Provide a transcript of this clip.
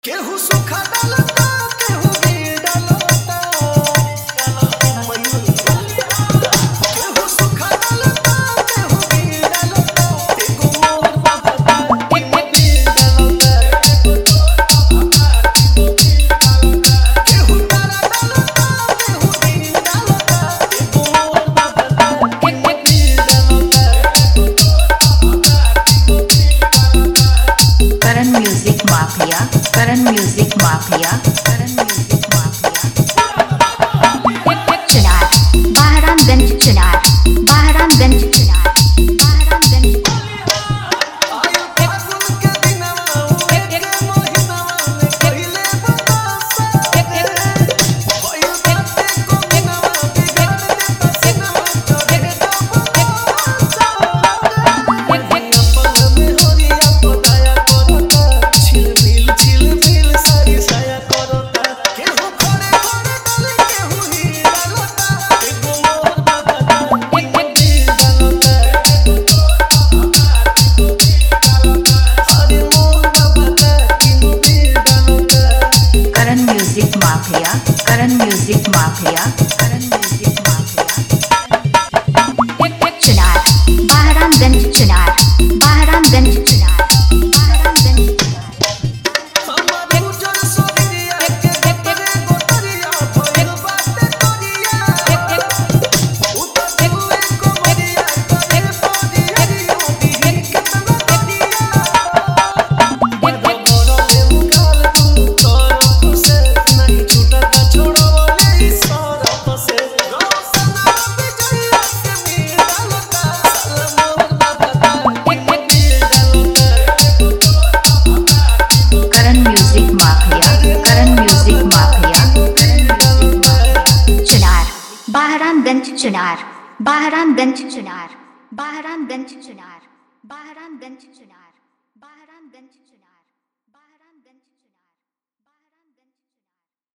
केहू सुखा डालता केहू घी डालता केहू सुखा डालता केहू घी डालता एगो मोर बाबा एगो दिल डालता केहू तारा डालता केहू घी डालता एगो मोर बाबा एगो दिल डालता Karan Music Mafia, Karan Music Mafia, Karan Music Mafia. Chinar, Bahramganj Chinar, Bahramganj Chinar, Bahramganj. आयु फागुन के दिनवा एक महीनावा में कहिले बतासा होइल बाटे को दिनवा बिगाड़ देता सिनवा चढ़े तो बतासा अपन में होरिया पदाया करता छिल मिल सारी साया करता केहू खड़े खड़े डाले केहू ही डालता एगो मोर बाबा एगो दिल डालता अरे मोर बाबा एगो दिल डालता Karan Music Mafia, Karan Music Mafia, Karan Music Mafia. Chinar, Bahramganj Chinar, Bahramganj Chinar, Bahramganj Chinar. हमारे उजर सोरिया के तेरे गोतरिया भइल बाटे तोरिया उतर दिलवे को मरिया करे पोरिया बिहिन केतना दिया बड़ा ले मुकाल तू तरफ से नहीं छूटता छोड़वले इस तरफ से रोसना बिजलिया के मीर डालता सलमोर बाबा एक दिल डालता Karan Music Mafia, Karan Music Mafia, Karan Music Mafia. Chinar, Bahramganj Chinar, Bahramganj Chinar, Bahramganj Chinar, Bahramganj Chinar, Bahramganj Chinar, Bahramganj Chinar.